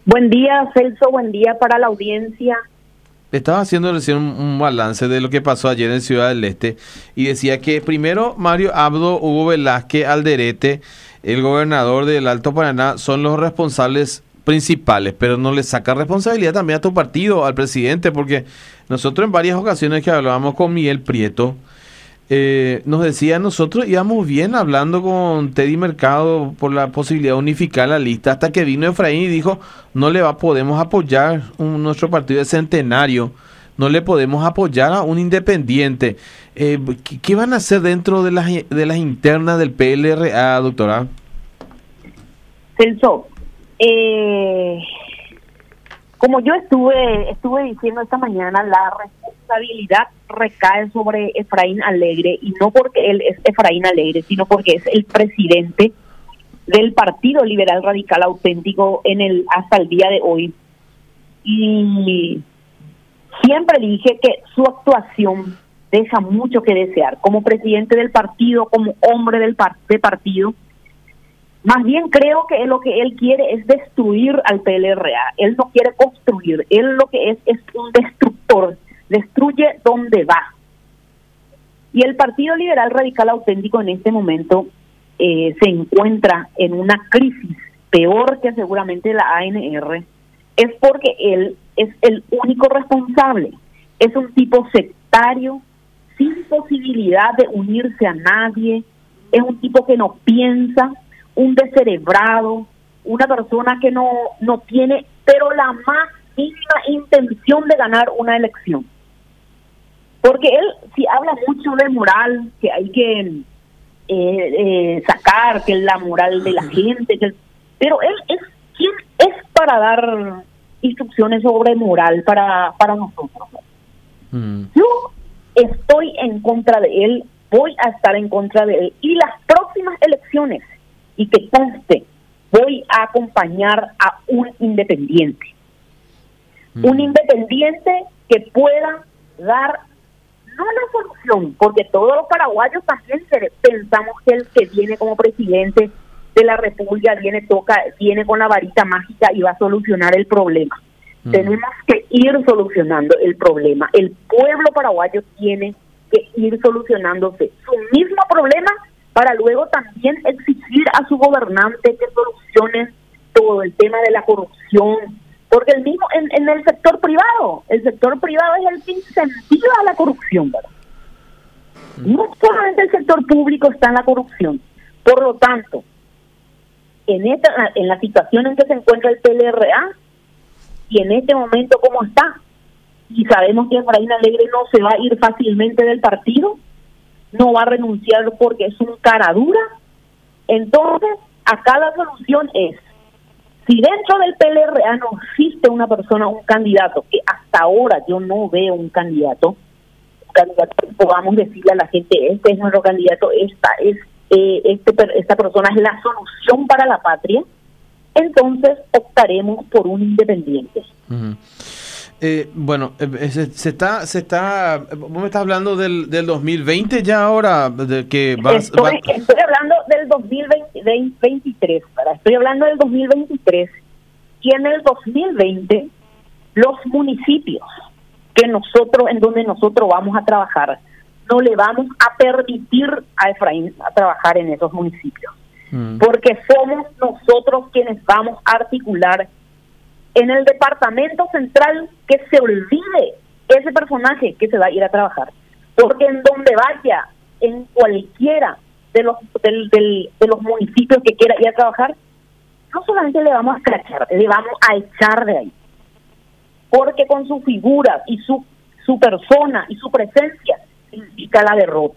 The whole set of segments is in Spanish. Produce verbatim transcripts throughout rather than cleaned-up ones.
Buen día, Celso, buen día para la audiencia. Estaba haciendo recién un, un balance de lo que pasó ayer en Ciudad del Este y decía que primero Mario Abdo, Hugo Velázquez, Alderete, el gobernador del Alto Paraná, son los responsables principales, pero no le saca responsabilidad también a tu partido, al presidente, porque nosotros en varias ocasiones que hablábamos con Miguel Prieto, eh, nos decía, nosotros íbamos bien hablando con Teddy Mercado por la posibilidad de unificar la lista, hasta que vino Efraín y dijo, no le va, podemos apoyar un, nuestro partido de centenario, no le podemos apoyar a un independiente. Eh, ¿qué, ¿Qué van a hacer dentro de las, de las internas del P L R A, doctora? Celso, eh, como yo estuve estuve diciendo esta mañana, la responsabilidad recae sobre Efraín Alegre, y no porque él es Efraín Alegre, sino porque es el presidente del Partido Liberal Radical Auténtico en el hasta el día de hoy. Y siempre dije que su actuación deja mucho que desear como presidente del partido, como hombre del par de partido. Más bien creo que lo que él quiere es destruir al P L R A. Él no quiere construir. Él lo que es es un destructor. Destruye donde va. Y el Partido Liberal Radical Auténtico en este momento eh, se encuentra en una crisis peor que seguramente la A N R. Es porque él es el único responsable. Es un tipo sectario, sin posibilidad de unirse a nadie. Es un tipo que no piensa, un descerebrado, una persona que no, no tiene, pero la más mínima intención de ganar una elección. Porque él, si habla mucho de moral, que hay que eh, eh, sacar, que es la moral de la gente, que, pero él es quien es para dar instrucciones sobre moral para, para nosotros. Mm. Yo estoy en contra de él, voy a estar en contra de él, y las próximas elecciones, y que conste, voy a acompañar a un independiente. Mm. Un independiente que pueda dar, no la solución, porque todos los paraguayos también pensamos que el que viene como presidente de la República viene, toca, viene con la varita mágica y va a solucionar el problema. Mm. Tenemos que ir solucionando el problema. El pueblo paraguayo tiene que ir solucionándose su mismo problema, para luego también exigir a su gobernante que solucione todo el tema de la corrupción, porque el mismo en, en el sector privado, el sector privado es el que incentiva a la corrupción, ¿verdad? No solamente el sector público está en la corrupción. Por lo tanto, en esta en la situación en que se encuentra el P L R A, y en este momento como está, y sabemos que Efraín Alegre no se va a ir fácilmente del partido, no va a renunciar porque es un cara dura. Entonces, acá la solución es, si dentro del P L R A no existe una persona, un candidato, que hasta ahora yo no veo un candidato, un candidato que podamos decirle a la gente, este es nuestro candidato, esta es eh, este esta persona es la solución para la patria, entonces optaremos por un independiente. Uh-huh. Eh, bueno, eh, se, se está, se está, vos me estás hablando del, del dos mil veinte ya ahora, de que vas, estoy, va... estoy hablando del dos mil veintitrés, para, estoy hablando del dos mil veintitrés, y en el dos mil veinte los municipios que nosotros, en donde nosotros vamos a trabajar, no le vamos a permitir a Efraín a trabajar en esos municipios, mm. porque somos nosotros quienes vamos a articular en el departamento central, que se olvide ese personaje que se va a ir a trabajar, porque en donde vaya, en cualquiera de los del, del, de los municipios que quiera ir a trabajar, no solamente le vamos a escrachar, le vamos a echar de ahí, porque con su figura y su su persona y su presencia significa la derrota.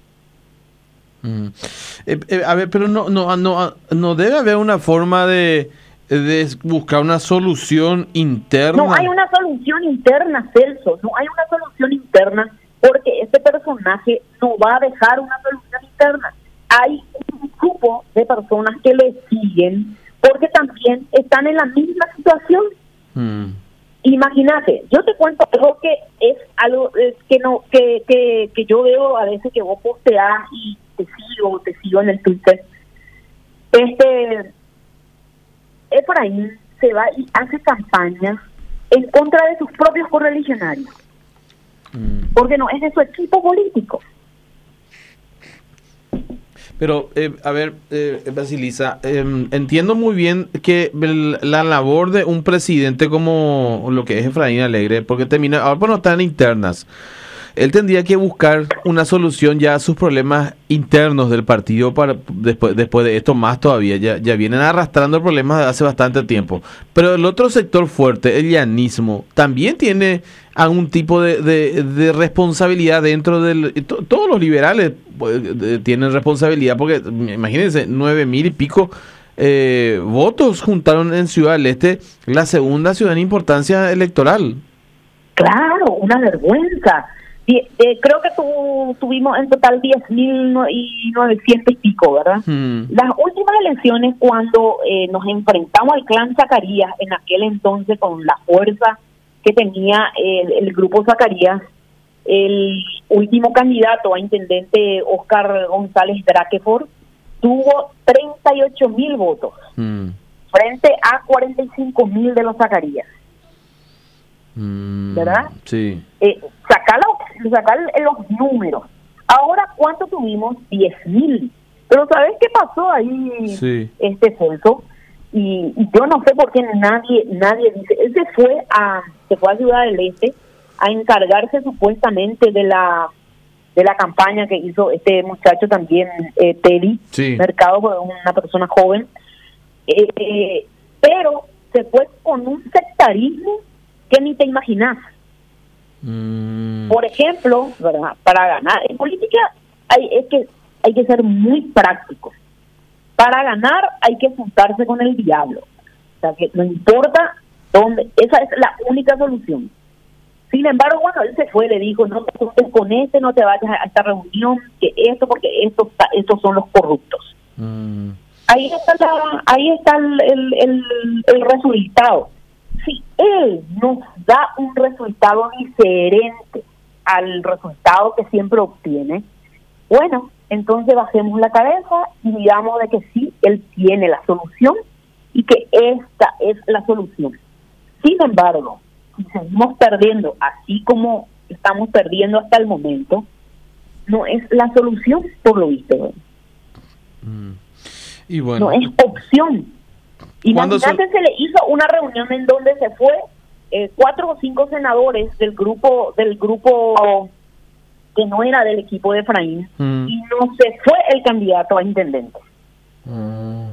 Mm. Eh, eh, a ver, pero no no no no debe haber una forma de de buscar una solución interna. No hay una solución interna, Celso, no hay una solución interna, porque este personaje no va a dejar una solución interna. Hay un grupo de personas que le siguen, porque también están en la misma situación. Mm. Imagínate, yo te cuento algo que es algo es que no que, que que yo veo a veces que vos posteás y te sigo, te sigo en el Twitter. Este Efraín se va y hace campañas en contra de sus propios correligionarios, mm. porque no es de su equipo político. Pero, eh, a ver, eh, Basilisa, eh, entiendo muy bien que el, la labor de un presidente como lo que es Efraín Alegre, porque termina, ahora pues no están internas, él tendría que buscar una solución ya a sus problemas internos del partido para después después de esto más todavía, ya, ya vienen arrastrando problemas de hace bastante tiempo. Pero el otro sector fuerte, el llanismo, también tiene algún tipo de, de, de responsabilidad dentro del... To, todos los liberales pues, de, tienen responsabilidad, porque imagínense, nueve mil y pico eh, votos juntaron en Ciudad del Este, la segunda ciudad en importancia electoral. Claro, una vergüenza. Eh, creo que tu, tuvimos en total diez mil novecientos y pico, ¿verdad? Hmm. Las últimas elecciones, cuando eh, nos enfrentamos al clan Zacarías, en aquel entonces con la fuerza que tenía el, el grupo Zacarías, el último candidato a intendente, Oscar González Draquefort, tuvo treinta y ocho mil votos, hmm. frente a cuarenta y cinco mil de los Zacarías. ¿Verdad? Sí. Eh, sacar, los, sacar los números. Ahora, ¿cuánto tuvimos? diez mil. Pero ¿sabes qué pasó ahí, sí. este Celso? Y, y yo no sé por qué nadie nadie dice. Él se fue a se fue a Ciudad del Este a encargarse supuestamente de la de la campaña que hizo este muchacho también, eh, Teddy sí. Mercado, una persona joven. Eh, eh, pero se fue con un sectarismo que ni te imaginas. Mm. Por ejemplo, ¿verdad? Para ganar en política hay es que hay que ser muy práctico. Para ganar hay que juntarse con el diablo. O sea, que no importa dónde, esa es la única solución. Sin embargo, bueno, él se fue, le dijo, no te juntes con este, no te vayas a esta reunión, que esto, porque estos estos son los corruptos. Mm. Ahí está la, ahí está el, el, el, el resultado. Si él nos da un resultado diferente al resultado que siempre obtiene, bueno, entonces bajemos la cabeza y digamos de que sí, él tiene la solución y que esta es la solución. Sin embargo, si seguimos perdiendo así como estamos perdiendo hasta el momento, no es la solución, por lo visto. Mm. Y bueno, no es opción. Imagínate, son... se le hizo una reunión en donde se fue eh, cuatro o cinco senadores del grupo del grupo que no era del equipo de Efraín, mm. y no se fue el candidato a intendente. Mm.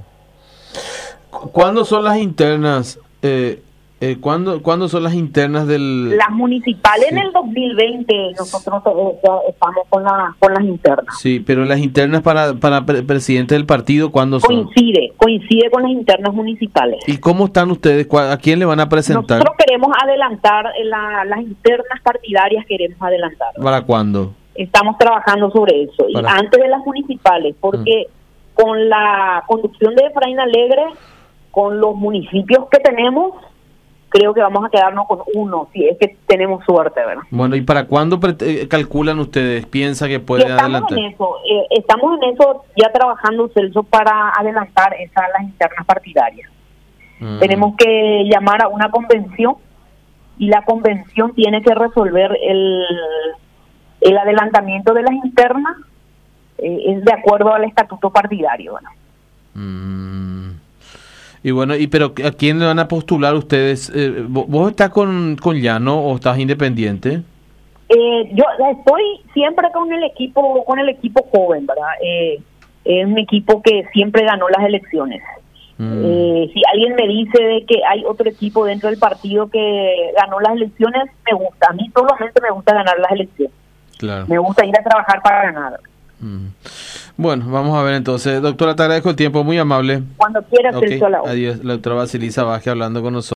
¿Cuándo son las internas? Eh, eh, ¿cuándo, ¿Cuándo son las internas del...? Las municipales sí. En el dos mil veinte, nosotros eh, estamos con, la, con las internas. Sí, pero las internas para, para pre presidente del partido, ¿cuándo son? Coincide, coincide con las internas municipales. ¿Y cómo están ustedes? ¿A quién le van a presentar? Nosotros queremos adelantar, la, las internas partidarias queremos adelantar. ¿Para cuándo? Estamos trabajando sobre eso. Para... Y antes de las municipales, porque mm. con la conducción de Efraín Alegre, con los municipios que tenemos, creo que vamos a quedarnos con uno, si es que tenemos suerte, ¿verdad? Bueno, ¿y para cuándo eh, calculan ustedes? ¿Piensa que puede estamos adelantar? En eso, eh, estamos en eso ya trabajando, Celso, para adelantar esas las internas partidarias. Mm. Tenemos que llamar a una convención y la convención tiene que resolver el, el adelantamiento de las internas, eh, es de acuerdo al estatuto partidario, ¿verdad? Mm. Y bueno, y pero ¿a quién le van a postular ustedes? Eh, ¿Vos estás con, con Llano o estás independiente? Eh, yo estoy siempre con el equipo con el equipo joven, ¿verdad? Eh, es un equipo que siempre ganó las elecciones. Mm. Eh, si alguien me dice de que hay otro equipo dentro del partido que ganó las elecciones, me gusta. A mí solamente me gusta ganar las elecciones. Claro. Me gusta ir a trabajar para ganar. Mm. Bueno, vamos a ver entonces. Doctora, te agradezco el tiempo, muy amable. Cuando quieras, okay. Celso, a la hora. Adiós, la doctora Basilisa Vázquez hablando con nosotros.